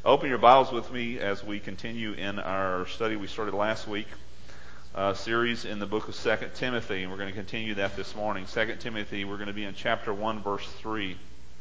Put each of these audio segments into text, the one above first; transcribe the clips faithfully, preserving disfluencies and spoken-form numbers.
Open your Bibles with me as we continue in our study we started last week, uh, series in the book of Second Timothy, and we're going to continue that this morning. Second Timothy, we're going to be in chapter one, verse three.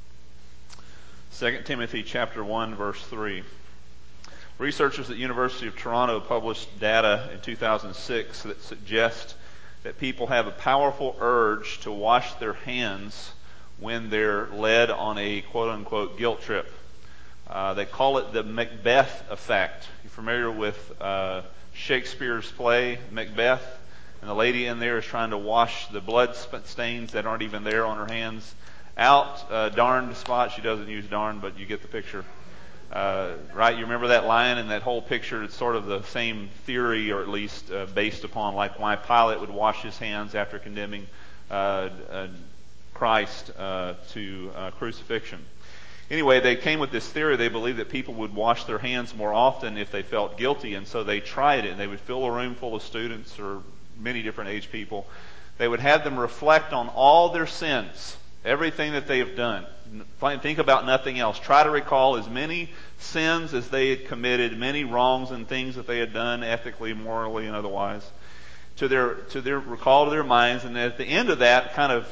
Second Timothy chapter one, verse three. Researchers at the University of Toronto published data in two thousand six that suggest that people have a powerful urge to wash their hands when they're led on a quote-unquote guilt trip. Uh, they call it the Macbeth effect. You're familiar with uh, Shakespeare's play, Macbeth? And the lady in there is trying to wash the blood stains that aren't even there on her hands out. Uh, darned spot. She doesn't use darn, but you get the picture. Uh, right? You remember that line and that whole picture? It's sort of the same theory, or at least uh, based upon like why Pilate would wash his hands after condemning uh, uh, Christ uh, to uh, crucifixion. Anyway, they came with this theory. They believed that people would wash their hands more often if they felt guilty, and so they tried it. And they would fill a room full of students or many different age people. They would have them reflect on all their sins, everything that they have done. Think about nothing else. Try to recall as many sins as they had committed, many wrongs and things that they had done ethically, morally, and otherwise, to their to their recall to their minds. And at the end of that, kind of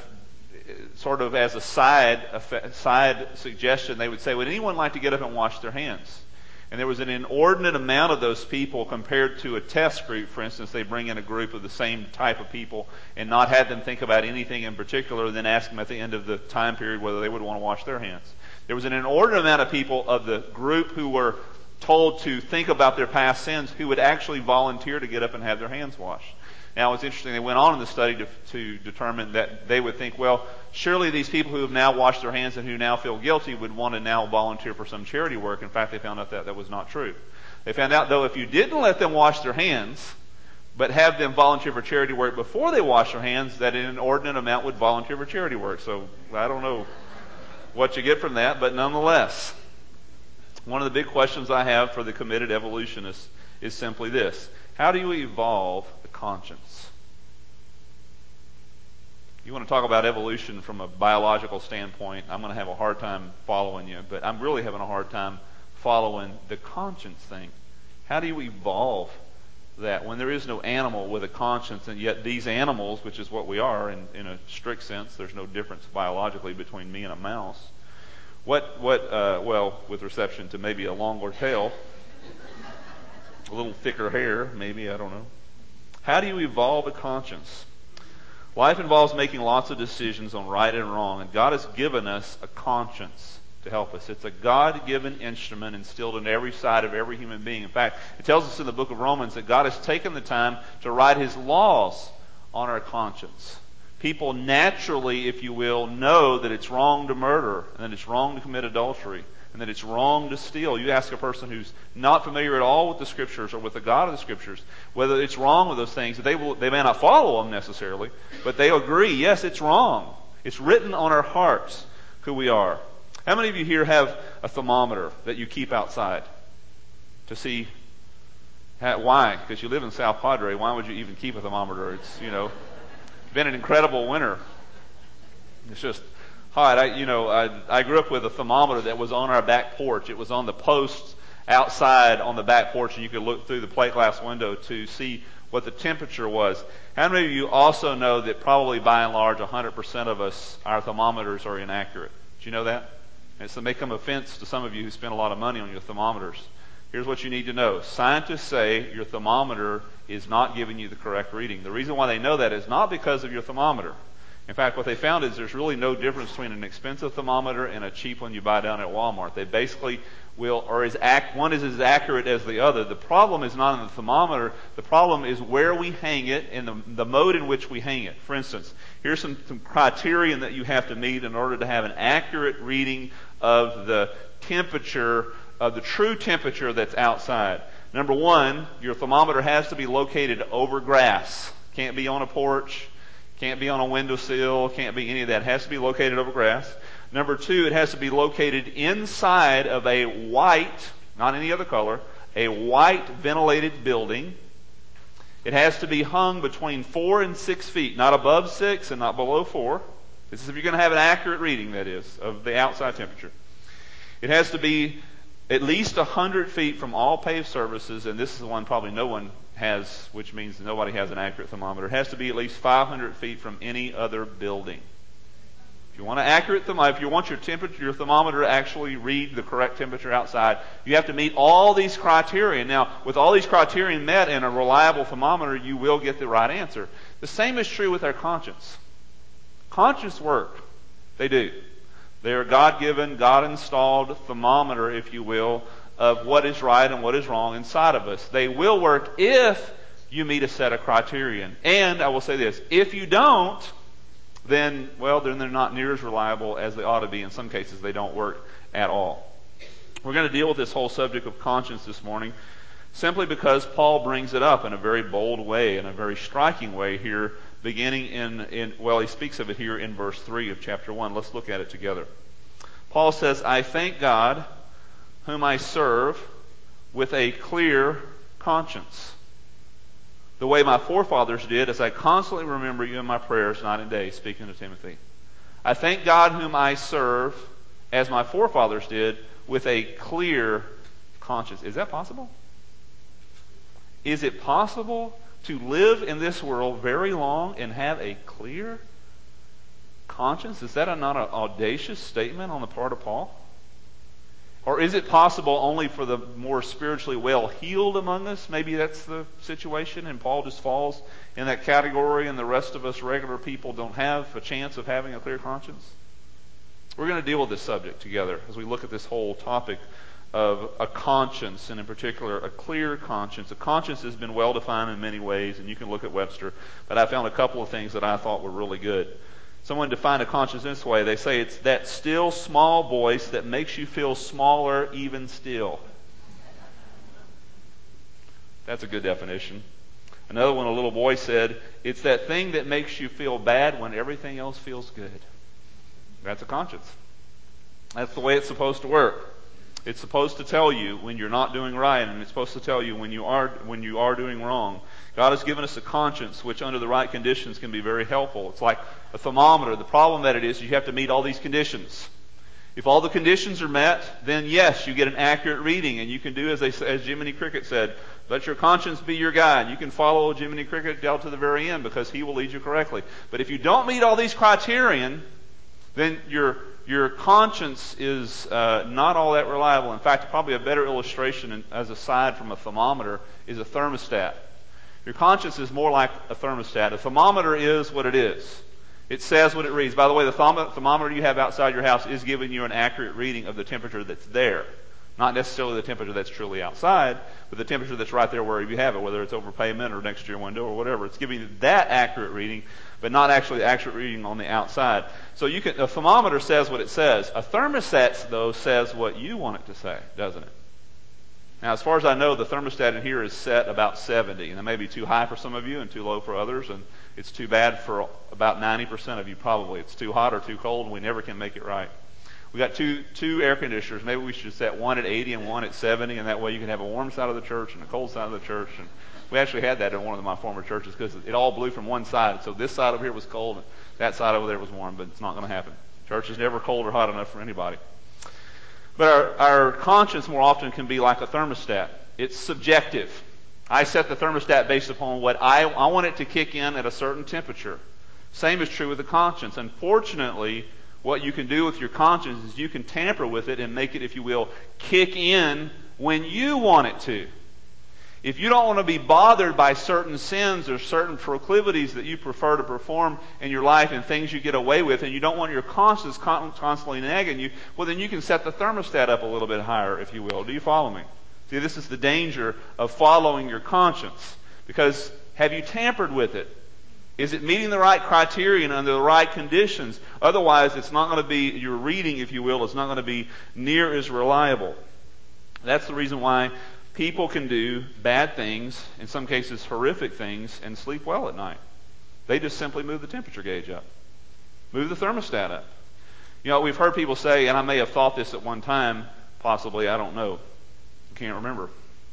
sort of as a side a side suggestion, they would say, would anyone like to get up and wash their hands? And there was an inordinate amount of those people compared to a test group. For instance, they bring in a group of the same type of people and not have them think about anything in particular, then ask them at the end of the time period whether they would want to wash their hands. There was an inordinate amount of people of the group who were told to think about their past sins who would actually volunteer to get up and have their hands washed. Now, it's interesting, they went on in the study to, to determine that they would think, well, surely these people who have now washed their hands and who now feel guilty would want to now volunteer for some charity work. In fact, they found out that that was not true. They found out, though, if you didn't let them wash their hands, but have them volunteer for charity work before they wash their hands, that an inordinate amount would volunteer for charity work. So, I don't know what you get from that, but nonetheless, one of the big questions I have for the committed evolutionists is simply this. How do you evolve the conscience? You want to talk about evolution from a biological standpoint, I'm going to have a hard time following you, but I'm really having a hard time following the conscience thing. How do you evolve that when there is no animal with a conscience, and yet these animals, which is what we are in, in a strict sense, there's no difference biologically between me and a mouse. What, what, uh, well, with reception to maybe a longer tail, a little thicker hair, maybe, I don't know. How do you evolve a conscience? Life involves making lots of decisions on right and wrong, and God has given us a conscience to help us. It's a God-given instrument instilled in every side of every human being. In fact, it tells us in the book of Romans that God has taken the time to write His laws on our conscience. People naturally, if you will, know that it's wrong to murder, and that it's wrong to commit adultery, and that it's wrong to steal. You ask a person who's not familiar at all with the Scriptures or with the God of the Scriptures whether it's wrong with those things. They will, they may not follow them necessarily, but they agree, yes, it's wrong. It's written on our hearts who we are. How many of you here have a thermometer that you keep outside to see how, why? Because you live in South Padre. Why would you even keep a thermometer? It's, you know, been an incredible winter. It's just hot. I, you know, I, I grew up with a thermometer that was on our back porch. It was on the posts outside on the back porch, and you could look through the plate glass window to see what the temperature was. How many of you also know that probably by and large one hundred percent of us, our thermometers are inaccurate? Did you know that? And so it may come offense to some of you who spend a lot of money on your thermometers. Here's what you need to know. Scientists say your thermometer is not giving you the correct reading. The reason why they know that is not because of your thermometer. In fact, what they found is there's really no difference between an expensive thermometer and a cheap one you buy down at Walmart. They basically will, or is act, one is as accurate as the other. The problem is not in the thermometer. The problem is where we hang it and the, the mode in which we hang it. For instance, here's some, some criterion that you have to meet in order to have an accurate reading of the temperature, of the true temperature that's outside. Number one, your thermometer has to be located over grass. Can't be on a porch. Can't be on a windowsill. Can't be any of that. It has to be located over grass. Number two, it has to be located inside of a white, not any other color, a white ventilated building. It has to be hung between four and six feet, not above six and not below four. This is if you're going to have an accurate reading, that is, of the outside temperature. It has to be at least one hundred feet from all paved surfaces, and this is the one probably no one has, which means nobody has an accurate thermometer. It has to be at least five hundred feet from any other building. If you want an accurate thermometer, if you want your temperature, your thermometer to actually read the correct temperature outside, you have to meet all these criteria. Now, with all these criteria met in a reliable thermometer, you will get the right answer. The same is true with our conscience. Conscience work. They do. They are God-given, God-installed thermometer, if you will, of what is right and what is wrong inside of us. They will work if you meet a set of criterion. And I will say this, if you don't, then, well, then they're not near as reliable as they ought to be. In some cases, they don't work at all. We're going to deal with this whole subject of conscience this morning simply because Paul brings it up in a very bold way, in a very striking way here, beginning in, in well, he speaks of it here in verse three of chapter one. Let's look at it together. Paul says, I thank God, whom I serve with a clear conscience, the way my forefathers did, as I constantly remember you in my prayers night and day, speaking to Timothy. I thank God whom I serve, as my forefathers did, with a clear conscience. Is that possible? Is it possible to live in this world very long and have a clear conscience? Is that a, not an audacious statement on the part of Paul? Or is it possible only for the more spiritually well-heeled among us? Maybe that's the situation, and Paul just falls in that category, and the rest of us regular people don't have a chance of having a clear conscience? We're going to deal with this subject together as we look at this whole topic of a conscience, and in particular, a clear conscience. A conscience has been well-defined in many ways, and you can look at Webster, but I found a couple of things that I thought were really good. Someone defined a conscience this way. They say it's that still small voice that makes you feel smaller even still. That's a good definition. Another one, a little boy said, it's that thing that makes you feel bad when everything else feels good. That's a conscience. That's the way it's supposed to work. It's supposed to tell you when you're not doing right, and it's supposed to tell you when you are when you are doing wrong. God has given us a conscience which under the right conditions can be very helpful. It's like a thermometer. The problem that it is, you have to meet all these conditions. If all the conditions are met, then yes, you get an accurate reading, and you can do as they as Jiminy Cricket said, let your conscience be your guide. You can follow Jiminy Cricket down to the very end because he will lead you correctly. But if you don't meet all these criterion, then your your conscience is uh, not all that reliable. In fact, probably a better illustration, as aside from a thermometer, is a thermostat. Your conscience is more like a thermostat. A thermometer is what it is. It says what it reads. By the way, the thermometer you have outside your house is giving you an accurate reading of the temperature that's there. Not necessarily the temperature that's truly outside, but the temperature that's right there wherever you have it, whether it's over pavement or next to your window or whatever. It's giving you that accurate reading, but not actually the accurate reading on the outside. So you can, a thermometer says what it says. A thermostat, though, says what you want it to say, doesn't it? Now, as far as I know, the thermostat in here is set about seventy, and it may be too high for some of you and too low for others, and it's too bad for about ninety percent of you probably. It's too hot or too cold, and we never can make it right. We got two two air conditioners. Maybe we should set one at eighty and one at seventy, and that way you can have a warm side of the church and a cold side of the church. And we actually had that in one of my former churches because it all blew from one side. So this side over here was cold, and that side over there was warm, but it's not going to happen. Church is never cold or hot enough for anybody. But our, our conscience more often can be like a thermostat. It's subjective. I set the thermostat based upon what I, I want it to kick in at a certain temperature. Same is true with the conscience. Unfortunately, what you can do with your conscience is you can tamper with it and make it, if you will, kick in when you want it to. If you don't want to be bothered by certain sins or certain proclivities that you prefer to perform in your life and things you get away with, and you don't want your conscience constantly nagging you, well, then you can set the thermostat up a little bit higher, if you will. Do you follow me? See, this is the danger of following your conscience. Because have you tampered with it? Is it meeting the right criterion under the right conditions? Otherwise, it's not going to be, your reading, if you will, is not going to be near as reliable. That's the reason why people can do bad things, in some cases horrific things, and sleep well at night. They just simply move the temperature gauge up. Move the thermostat up. You know, we've heard people say, and I may have thought this at one time, possibly, I don't know, I can't remember,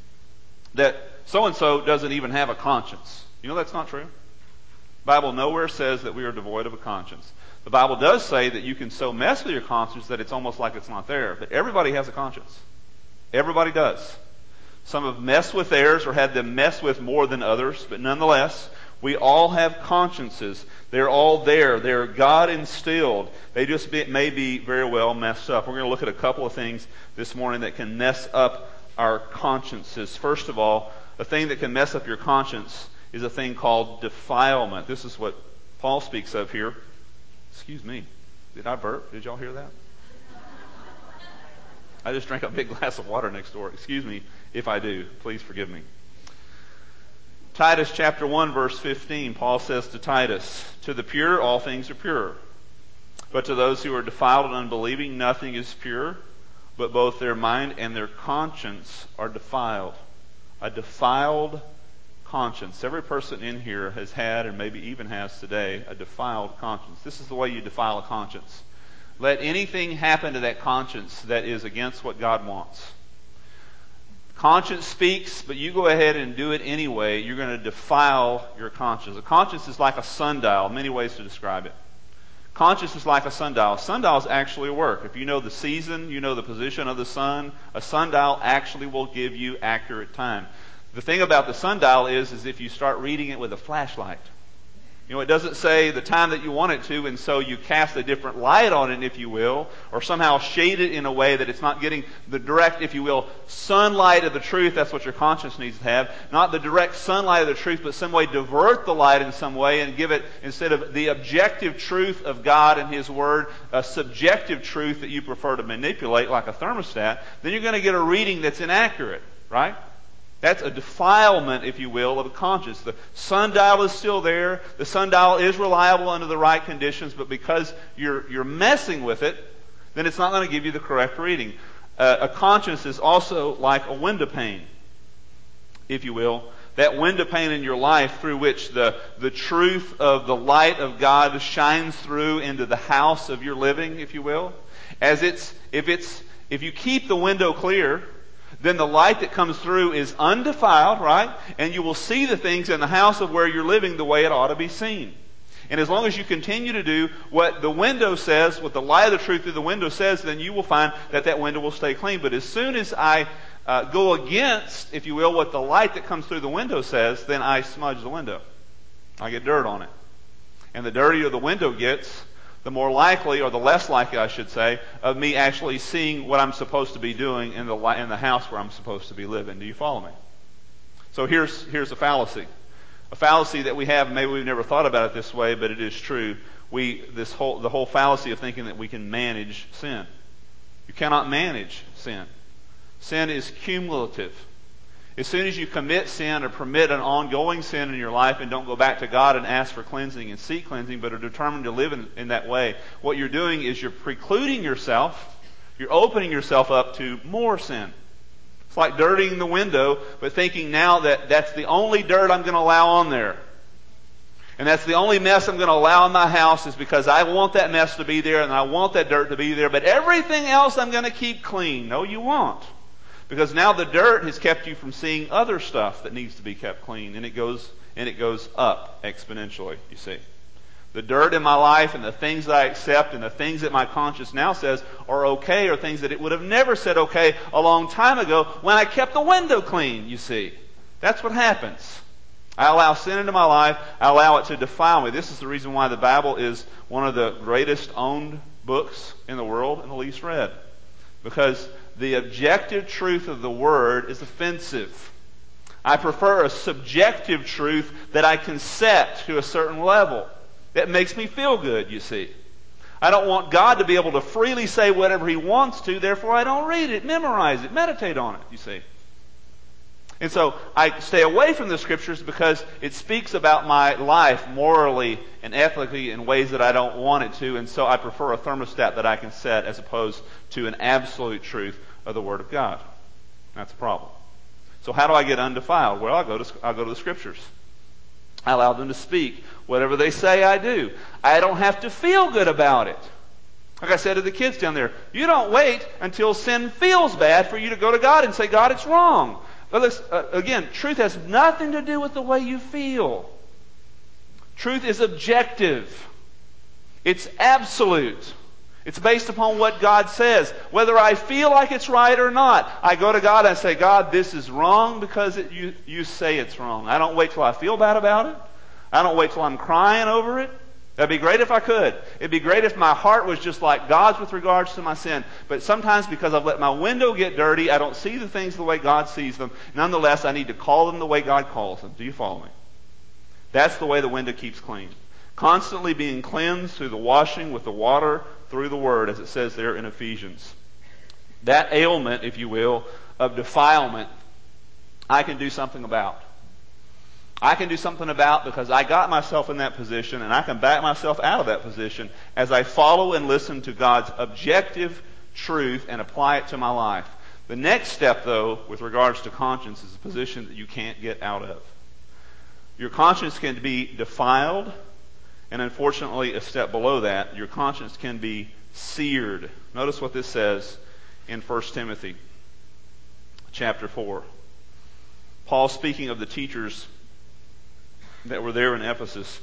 that so-and-so doesn't even have a conscience. You know that's not true. The Bible nowhere says that we are devoid of a conscience. The Bible does say that you can so mess with your conscience that it's almost like it's not there. But everybody has a conscience. Everybody does. Some have messed with theirs or had them messed with more than others, but nonetheless, we all have consciences. They're all there. They're God instilled. They just be, may be very well messed up. We're going to look at a couple of things this morning that can mess up our consciences. First of all, a thing that can mess up your conscience is a thing called defilement. This is what Paul speaks of here. Excuse me. Did I burp? Did y'all hear that? I just drank a big glass of water next door. Excuse me if I do. Please forgive me. Titus chapter one verse fifteen, Paul says to Titus, "To the pure all things are pure. But to those who are defiled and unbelieving nothing is pure, but both their mind and their conscience are defiled." A defiled conscience. Every person in here has had, and maybe even has today, a defiled conscience. This is the way you defile a conscience. Let anything happen to that conscience that is against what God wants. Conscience speaks, but you go ahead and do it anyway. You're going to defile your conscience. A conscience is like a sundial. Many ways to describe it. Conscience is like a sundial. Sundials actually work. If you know the season, you know the position of the sun, a sundial actually will give you accurate time. The thing about the sundial is, is if you start reading it with a flashlight. You know, it doesn't say the time that you want it to, and so you cast a different light on it, if you will, or somehow shade it in a way that it's not getting the direct, if you will, sunlight of the truth. That's what your conscience needs to have. Not the direct sunlight of the truth, but some way divert the light in some way and give it, instead of the objective truth of God and His Word, a subjective truth that you prefer to manipulate like a thermostat. Then you're going to get a reading that's inaccurate, right? That's a defilement, if you will, of a conscience. The sundial is still there. The sundial is reliable under the right conditions, but because you're you're messing with it, then it's not going to give you the correct reading. Uh, a conscience is also like a window pane, if you will. That window pane in your life through which the, the truth of the light of God shines through into the house of your living, if you will. As it's if it's if you keep the window clear, then the light that comes through is undefiled, right? And you will see the things in the house of where you're living the way it ought to be seen. And as long as you continue to do what the window says, what the light of the truth through the window says, then you will find that that window will stay clean. But as soon as I uh, go against, if you will, what the light that comes through the window says, then I smudge the window. I get dirt on it. And the dirtier the window gets, the more likely, or the less likely, I should say, of me actually seeing what I'm supposed to be doing in the in the house where I'm supposed to be living. Do you follow me? So here's here's a fallacy, a fallacy that we have. Maybe we've never thought about it this way, but it is true. We this whole the whole fallacy of thinking that we can manage sin. You cannot manage sin. Sin is cumulative. As soon as you commit sin or permit an ongoing sin in your life and don't go back to God and ask for cleansing and seek cleansing, but are determined to live in, in that way, what you're doing is you're precluding yourself, you're opening yourself up to more sin. It's like dirtying the window, but thinking now that that's the only dirt I'm going to allow on there. And that's the only mess I'm going to allow in my house is because I want that mess to be there and I want that dirt to be there, but everything else I'm going to keep clean. No, you won't. Because now the dirt has kept you from seeing other stuff that needs to be kept clean, and it goes and it goes up exponentially, you see. The dirt in my life and the things that I accept and the things that my conscience now says are okay are things that it would have never said okay a long time ago when I kept the window clean, you see. That's what happens. I allow sin into my life. I allow it to defile me. This is the reason why the Bible is one of the greatest owned books in the world and the least read. Because the objective truth of the Word is offensive. I prefer a subjective truth that I can set to a certain level. That makes me feel good, you see. I don't want God to be able to freely say whatever He wants to, therefore I don't read it, memorize it, meditate on it, you see. And so I stay away from the Scriptures because it speaks about my life morally and ethically in ways that I don't want it to, and so I prefer a thermostat that I can set as opposed to an absolute truth of the Word of God. That's a problem. So how do I get undefiled? Well, I'll go to, I'll go to the Scriptures. I allow them to speak. Whatever they say, I do. I don't have to feel good about it. Like I said to the kids down there, you don't wait until sin feels bad for you to go to God and say, God, it's wrong. But uh, again, truth has nothing to do with the way you feel. Truth is objective. It's absolute. It's based upon what God says. Whether I feel like it's right or not, I go to God and I say, God, this is wrong because it, you, you say it's wrong. I don't wait till I feel bad about it. I don't wait till I'm crying over it. That'd be great if I could. It'd be great if my heart was just like God's with regards to my sin. But sometimes because I've let my window get dirty, I don't see the things the way God sees them. Nonetheless, I need to call them the way God calls them. Do you follow me? That's the way the window keeps clean. Constantly being cleansed through the washing with the water through the Word, as it says there in Ephesians. That ailment, if you will, of defilement, I can do something about. I can do something about because I got myself in that position, and I can back myself out of that position as I follow and listen to God's objective truth and apply it to my life. The next step, though, with regards to conscience, is a position that you can't get out of. Your conscience can be defiled, and unfortunately, a step below that, your conscience can be seared. Notice what this says in First Timothy chapter four. Paul, speaking of the teachers that were there in Ephesus,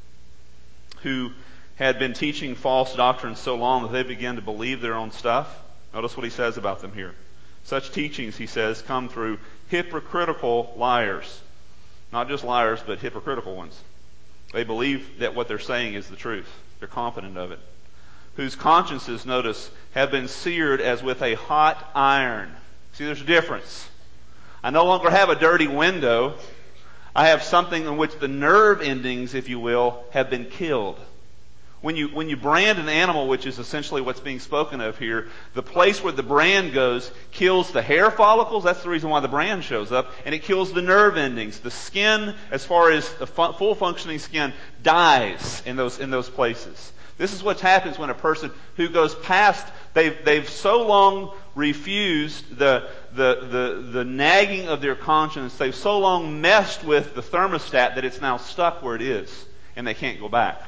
who had been teaching false doctrines so long that they began to believe their own stuff. Notice what he says about them here. Such teachings, he says, come through hypocritical liars. Not just liars, but hypocritical ones. They believe that what they're saying is the truth. They're confident of it. Whose consciences, notice, have been seared as with a hot iron. See, there's a difference. I no longer have a dirty window. I have something in which the nerve endings, if you will, have been killed. When you, when you brand an animal, which is essentially what's being spoken of here, the place where the brand goes kills the hair follicles. That's the reason why the brand shows up. And it kills the nerve endings. The skin, as far as the fu- full functioning skin, dies in those, in those places. This is what happens when a person who goes past, they've, they've so long refused the, the, the, the nagging of their conscience, they've so long messed with the thermostat that it's now stuck where it is, and they can't go back.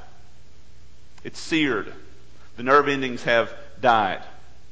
It's seared. The nerve endings have died.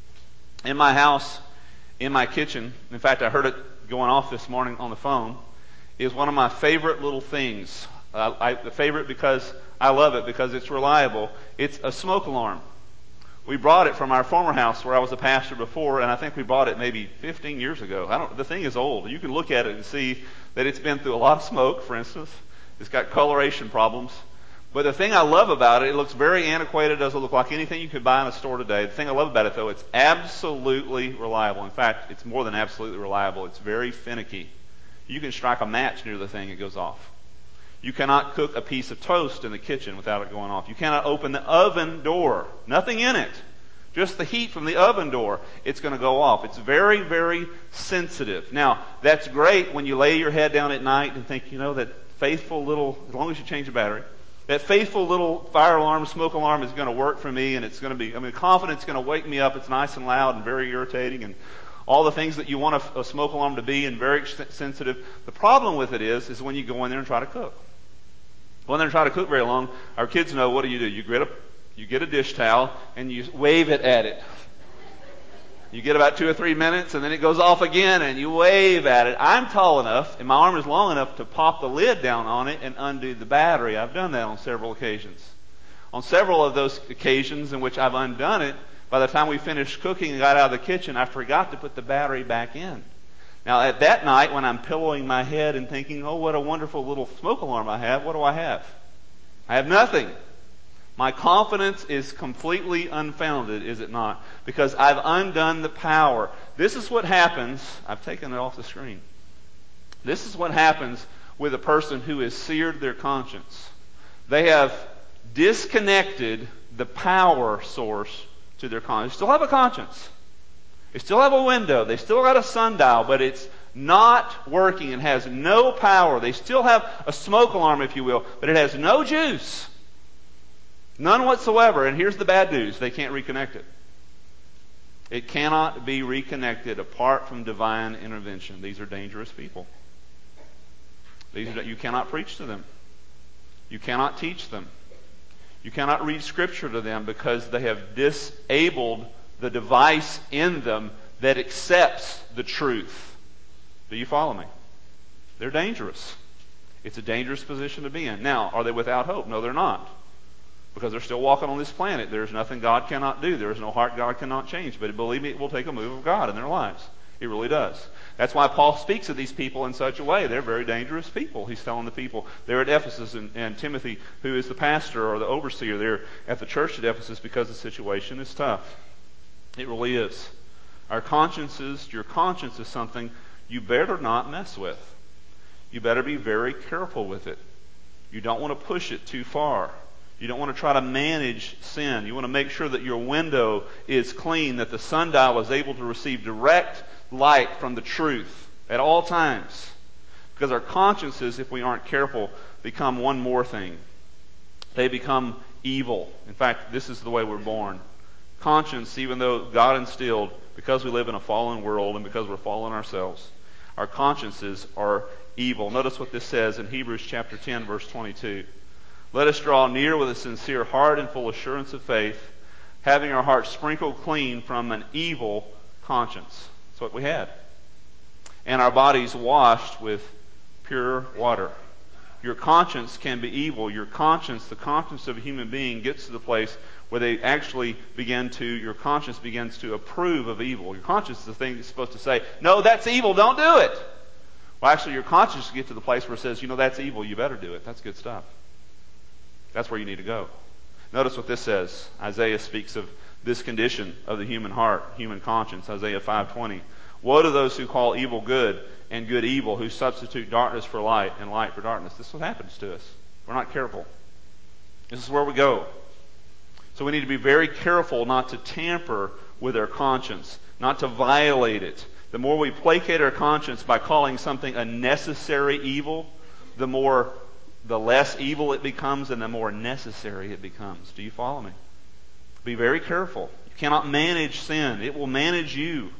In my house, in my kitchen, in fact, I heard it going off this morning on the phone, is one of my favorite little things. Uh, I the favorite because I love it, because it's reliable. It's a smoke alarm. We brought it from our former house where I was a pastor before, and I think we bought it maybe fifteen years ago. I don't. The thing is old. You can look at it and see that it's been through a lot of smoke, for instance. It's got coloration problems. But the thing I love about it, it looks very antiquated. It doesn't look like anything you could buy in a store today. The thing I love about it, though, it's absolutely reliable. In fact, it's more than absolutely reliable. It's very finicky. You can strike a match near the thing, it goes off. You cannot cook a piece of toast in the kitchen without it going off. You cannot open the oven door. Nothing in it. Just the heat from the oven door. It's going to go off. It's very, very sensitive. Now, that's great when you lay your head down at night and think, you know, that faithful little, as long as you change the battery, that faithful little fire alarm, smoke alarm is going to work for me, and it's going to be, I mean, confidence is going to wake me up. It's nice and loud and very irritating and all the things that you want a, a smoke alarm to be, and very sensitive. The problem with it is, is when you go in there and try to cook. Go in there and try to cook very long. Our kids know, what do you do? You get a, you get a dish towel and you wave it at it. You get about two or three minutes, and then it goes off again, and you wave at it. I'm tall enough, and my arm is long enough to pop the lid down on it and undo the battery. I've done that on several occasions. On several of those occasions in which I've undone it, by the time we finished cooking and got out of the kitchen, I forgot to put the battery back in. Now, at that night, when I'm pillowing my head and thinking, oh, what a wonderful little smoke alarm I have, what do I have? I have nothing. My confidence is completely unfounded, is it not? Because I've undone the power. This is what happens. I've taken it off the screen. This is what happens with a person who has seared their conscience. They have disconnected the power source to their conscience. They still have a conscience. They still have a window. They still got a sundial, but it's not working and has no power. They still have a smoke alarm, if you will, but it has no juice. None whatsoever. And here's the bad news. They can't reconnect it. It cannot be reconnected apart from divine intervention. These are dangerous people. These are, you cannot preach to them. You cannot teach them. You cannot read Scripture to them because they have disabled the device in them that accepts the truth. Do you follow me? They're dangerous. It's a dangerous position to be in. Now, are they without hope? No, they're not. Because they're still walking on this planet. There's nothing God cannot do. There is no heart God cannot change. But believe me, it will take a move of God in their lives. It really does. That's why Paul speaks of these people in such a way. They're very dangerous people. He's telling the people there at Ephesus, and, and Timothy, who is the pastor or the overseer there at the church at Ephesus, because the situation is tough. It really is. Our consciences, your conscience is something you better not mess with. You better be very careful with it. You don't want to push it too far. You don't want to try to manage sin. You want to make sure that your window is clean, that the sundial is able to receive direct light from the truth at all times. Because our consciences, if we aren't careful, become one more thing. They become evil. In fact, this is the way we're born. Conscience, even though God instilled, because we live in a fallen world and because we're fallen ourselves, our consciences are evil. Notice what this says in Hebrews chapter ten, verse twenty-two. Let us draw near with a sincere heart and full assurance of faith, having our hearts sprinkled clean from an evil conscience. That's what we had. And our bodies washed with pure water. Your conscience can be evil. Your conscience, the conscience of a human being, gets to the place where they actually begin to, your conscience begins to approve of evil. Your conscience is the thing that's supposed to say, no, that's evil, don't do it. Well, actually, your conscience gets to the place where it says, you know, that's evil, you better do it. That's good stuff. That's where you need to go. Notice what this says. Isaiah speaks of this condition of the human heart, human conscience. Isaiah five twenty. Woe to those who call evil good and good evil, who substitute darkness for light and light for darkness. This is what happens to us. We're not careful. This is where we go. So we need to be very careful not to tamper with our conscience, not to violate it. The more we placate our conscience by calling something a necessary evil, the more the less evil it becomes and the more necessary it becomes. Do you follow me? Be very careful. You cannot manage sin. It will manage you.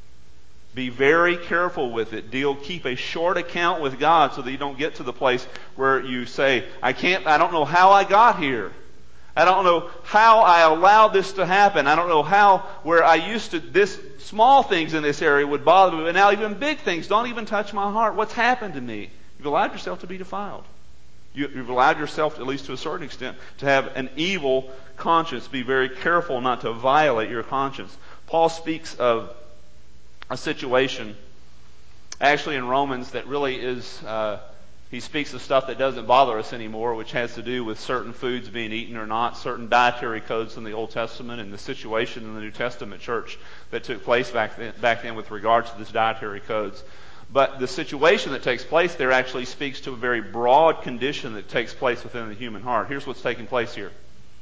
Be very careful with it. Deal, keep a short account with God so that you don't get to the place where you say, I can't, I don't know how I got here. I don't know how I allowed this to happen. I don't know how, where I used to, this small things in this area would bother me, but now even big things don't even touch my heart. What's happened to me? You've allowed yourself to be defiled. You've allowed yourself, at least to a certain extent, to have an evil conscience. Be very careful not to violate your conscience. Paul speaks of a situation, actually in Romans, that really is, uh, he speaks of stuff that doesn't bother us anymore, which has to do with certain foods being eaten or not, certain dietary codes in the Old Testament, and the situation in the New Testament church that took place back then, back then with regards to this dietary codes. But the situation that takes place there actually speaks to a very broad condition that takes place within the human heart. Here's what's taking place here.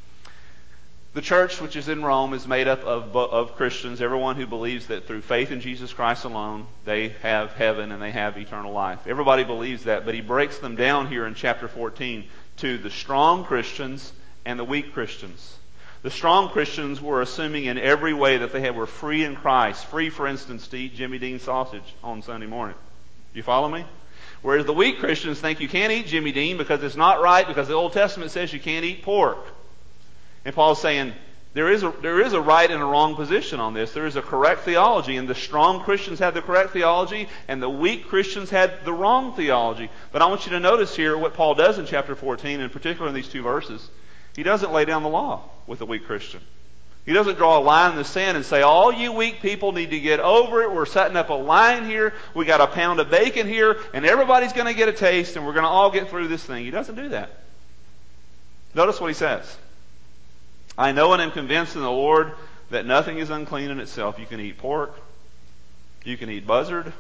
The church, which is in Rome, is made up of, of Christians, everyone who believes that through faith in Jesus Christ alone, they have heaven and they have eternal life. Everybody believes that, but he breaks them down here in chapter fourteen to the strong Christians and the weak Christians. The strong Christians were assuming in every way that they were free in Christ. Free, for instance, to eat Jimmy Dean sausage on Sunday morning. You follow me? Whereas the weak Christians think you can't eat Jimmy Dean because it's not right, because the Old Testament says you can't eat pork. And Paul's saying there is a, there is a right and a wrong position on this. There is a correct theology, and the strong Christians had the correct theology, and the weak Christians had the wrong theology. But I want you to notice here what Paul does in chapter fourteen, and particularly in these two verses. He doesn't lay down the law with the weak Christian. He doesn't draw a line in the sand and say, all you weak people need to get over it. We're setting up a line here. We got a pound of bacon here, and everybody's going to get a taste, and we're going to all get through this thing. He doesn't do that. Notice what he says. I know and am convinced in the Lord that nothing is unclean in itself. You can eat pork. You can eat buzzard.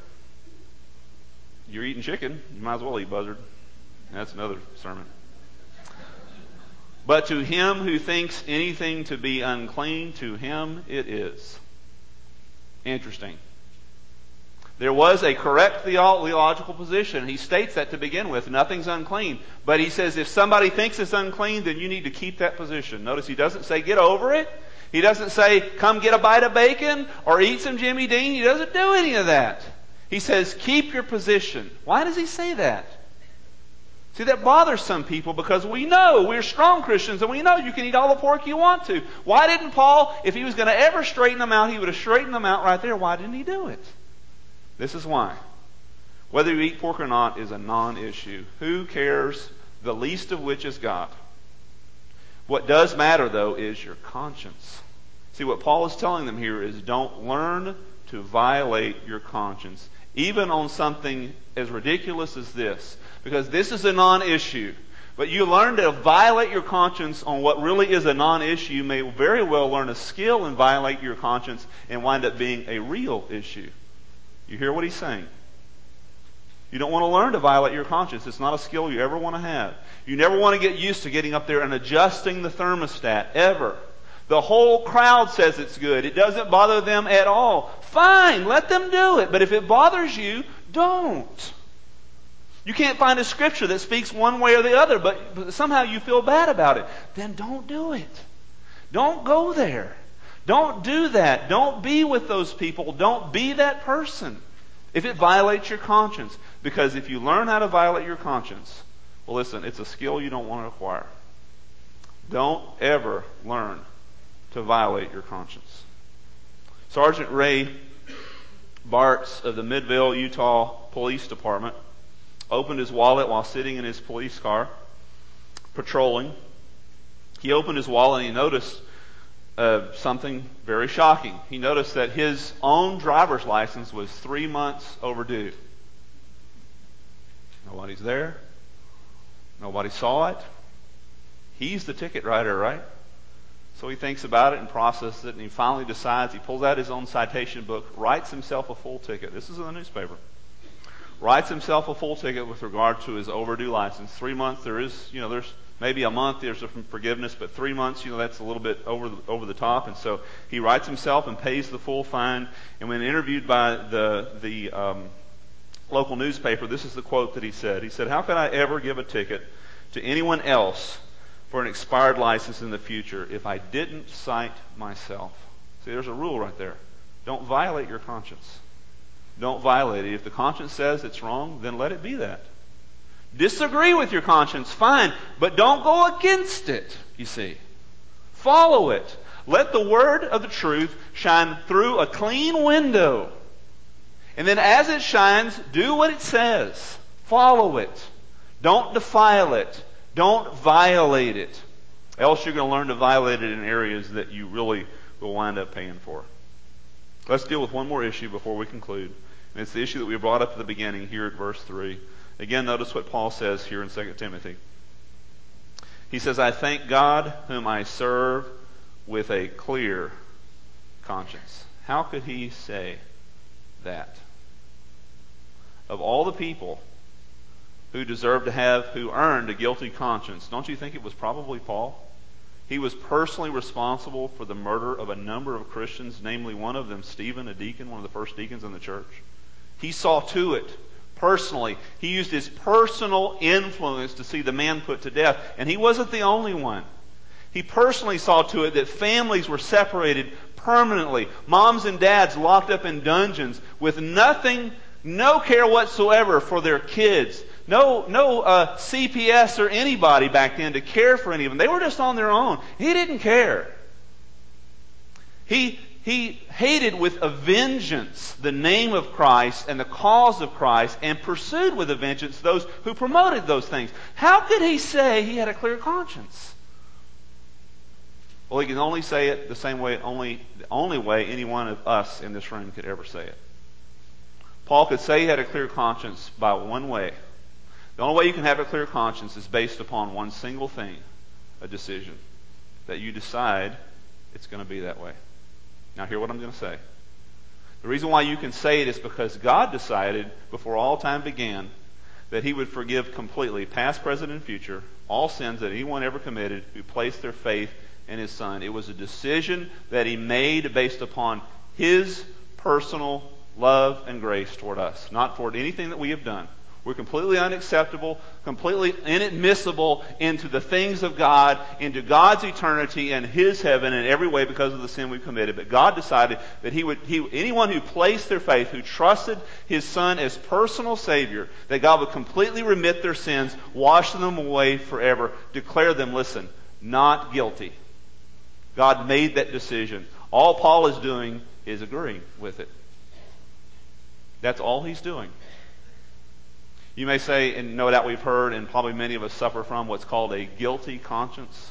You're eating chicken. You might as well eat buzzard. That's another sermon. But to him who thinks anything to be unclean, to him it is. Interesting. There was a correct theological position. He states that to begin with. Nothing's unclean. But he says if somebody thinks it's unclean, then you need to keep that position. Notice he doesn't say get over it. He doesn't say come get a bite of bacon or eat some Jimmy Dean. He doesn't do any of that. He says keep your position. Why does he say that? See, that bothers some people because we know we're strong Christians and we know you can eat all the pork you want to. Why didn't Paul, if he was going to ever straighten them out, he would have straightened them out right there. Why didn't he do it? This is why. Whether you eat pork or not is a non-issue. Who cares? The least of which is God. What does matter, though, is your conscience. See, what Paul is telling them here is don't learn to violate your conscience, even on something as ridiculous as this, because this is a non-issue. But you learn to violate your conscience on what really is a non-issue. You may very well learn a skill and violate your conscience and wind up being a real issue. You hear what he's saying? You don't want to learn to violate your conscience. It's not a skill you ever want to have. You never want to get used to getting up there and adjusting the thermostat, ever. The whole crowd says it's good. It doesn't bother them at all. Fine, let them do it. But if it bothers you, don't. You can't find a scripture that speaks one way or the other, but, but somehow you feel bad about it. Then don't do it. Don't go there. Don't do that. Don't be with those people. Don't be that person if it violates your conscience. Because if you learn how to violate your conscience, well, listen, it's a skill you don't want to acquire. Don't ever learn to violate your conscience. Sergeant Ray Bartz of the Midvale, Utah Police Department opened his wallet while sitting in his police car patrolling. He opened his wallet and he noticed uh, something very shocking. He noticed that his own driver's license was three months overdue. Nobody's there. Nobody saw it. He's the ticket writer, right? So he thinks about it and processes it, and he finally decides, he pulls out his own citation book, writes himself a full ticket. This is in the newspaper. Writes himself a full ticket with regard to his overdue license. Three months, there is, you know, there's maybe a month, there's some forgiveness, but three months, you know, that's a little bit over the, over the top. And so he writes himself and pays the full fine. And when interviewed by the, the um, local newspaper, this is the quote that he said. He said, "How could I ever give a ticket to anyone else for an expired license in the future if I didn't cite myself?" See, there's a rule right there. Don't violate your conscience. Don't violate it. If the conscience says it's wrong, then let it be that. Disagree with your conscience, fine, but don't go against it, you see. Follow it. Let the word of the truth shine through a clean window. And then as it shines, do what it says. Follow it. Don't defile it. Don't violate it. Else you're going to learn to violate it in areas that you really will wind up paying for. Let's deal with one more issue before we conclude. And it's the issue that we brought up at the beginning here at verse three. Again, notice what Paul says here in Second Timothy. He says, "I thank God whom I serve with a clear conscience." How could he say that? Of all the people who deserved to have, who earned a guilty conscience, don't you think it was probably Paul? He was personally responsible for the murder of a number of Christians, namely one of them, Stephen, a deacon, one of the first deacons in the church. He saw to it personally. He used his personal influence to see the man put to death. And he wasn't the only one. He personally saw to it that families were separated permanently. Moms and dads locked up in dungeons with nothing, no care whatsoever for their kids. No, no uh, C P S or anybody back then to care for any of them. They were just on their own. He didn't care. He He hated with a vengeance the name of Christ and the cause of Christ, and pursued with a vengeance those who promoted those things. How could he say he had a clear conscience? Well, he can only say it the same way, only the only way any one of us in this room could ever say it. Paul could say he had a clear conscience by one way. The only way you can have a clear conscience is based upon one single thing, a decision. That you decide it's going to be that way. Now hear what I'm going to say. The reason why you can say it is because God decided before all time began that He would forgive completely, past, present, and future, all sins that anyone ever committed who placed their faith in His Son. It was a decision that He made based upon His personal love and grace toward us, not toward anything that we have done. We're completely unacceptable, completely inadmissible into the things of God, into God's eternity and His heaven in every way because of the sin we've committed. But God decided that He would, he, anyone who placed their faith, who trusted His Son as personal Savior, that God would completely remit their sins, wash them away forever, declare them, listen, not guilty. God made that decision. All Paul is doing is agreeing with it. That's all he's doing. You may say, and no doubt we've heard, and probably many of us suffer from, what's called a guilty conscience.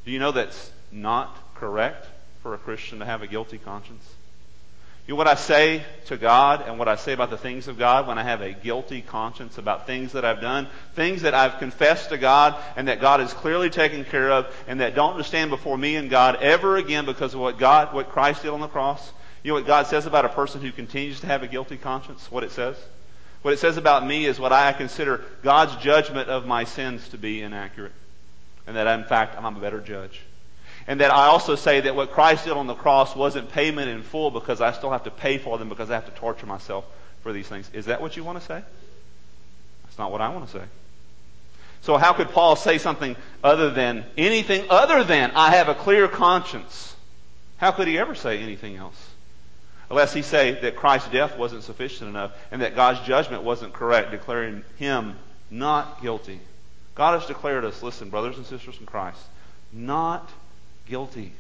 Do you know that's not correct for a Christian to have a guilty conscience? You know what I say to God and what I say about the things of God when I have a guilty conscience about things that I've done, things that I've confessed to God and that God has clearly taken care of and that don't stand before me and God ever again because of what God, what Christ did on the cross. You know what God says about a person who continues to have a guilty conscience? What it says? What it says about me is what I consider God's judgment of my sins to be inaccurate. And that in fact I'm a better judge. And that I also say that what Christ did on the cross wasn't payment in full because I still have to pay for them because I have to torture myself for these things. Is that what you want to say? That's not what I want to say. So how could Paul say something other than, anything other than, I have a clear conscience? How could he ever say anything else? Unless he say that Christ's death wasn't sufficient enough and that God's judgment wasn't correct, declaring him not guilty. God has declared us, listen, brothers and sisters in Christ, not guilty.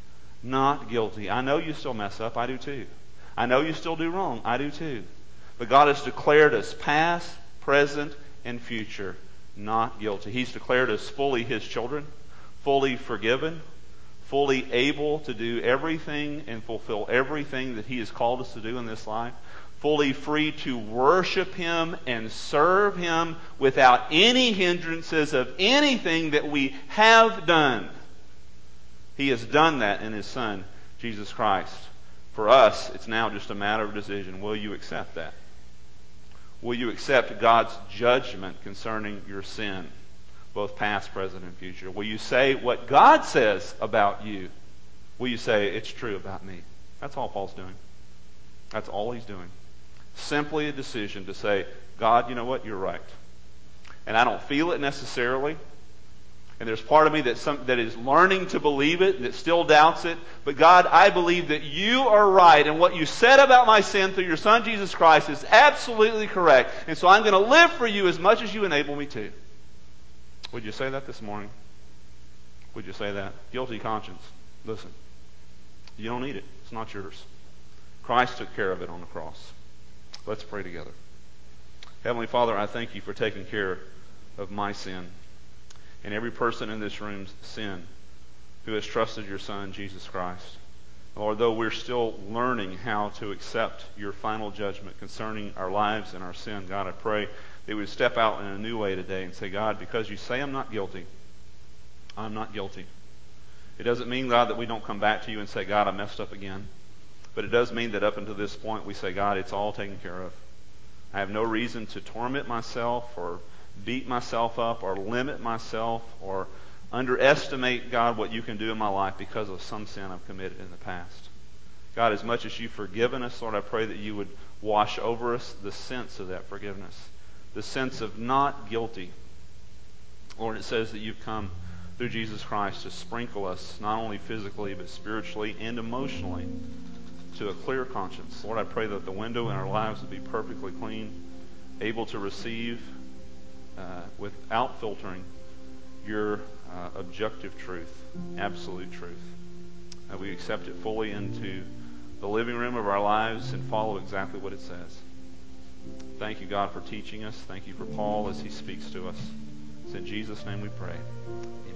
Not guilty. I know you still mess up. I do too. I know you still do wrong. I do too. But God has declared us past, present, and future not guilty. He's declared us fully His children, fully forgiven, fully able to do everything and fulfill everything that He has called us to do in this life, fully free to worship Him and serve Him without any hindrances of anything that we have done. He has done that in His Son, Jesus Christ. For us, it's now just a matter of decision. Will you accept that? Will you accept God's judgment concerning your sin, both past, present, and future? Will you say what God says about you? Will you say, it's true about me? That's all Paul's doing. That's all he's doing. Simply a decision to say, God, you know what? You're right. And I don't feel it necessarily. And there's part of me that some, that is learning to believe it, that still doubts it. But God, I believe that you are right. And what you said about my sin through your Son, Jesus Christ, is absolutely correct. And so I'm going to live for you as much as you enable me to. Would you say that this morning? Would you say that? Guilty conscience. Listen, you don't need it. It's not yours. Christ took care of it on the cross. Let's pray together. Heavenly Father, I thank you for taking care of my sin and every person in this room's sin who has trusted your Son, Jesus Christ. Lord, though we're still learning how to accept your final judgment concerning our lives and our sin, God, I pray that we would step out in a new way today and say, God, because you say I'm not guilty, I'm not guilty. It doesn't mean, God, that we don't come back to you and say, God, I messed up again. But it does mean that up until this point we say, God, it's all taken care of. I have no reason to torment myself or beat myself up or limit myself or underestimate, God, what you can do in my life because of some sin I've committed in the past. God, as much as you've forgiven us, Lord, I pray that you would wash over us the sense of that forgiveness, the sense of not guilty. Lord, it says that you've come through Jesus Christ to sprinkle us not only physically but spiritually and emotionally to a clear conscience. Lord, I pray that the window in our lives would be perfectly clean, able to receive uh, without filtering your uh, objective truth, absolute truth. And we accept it fully into the living room of our lives and follow exactly what it says. Thank you, God, for teaching us. Thank you for Paul as he speaks to us. It's in Jesus' name we pray. Amen.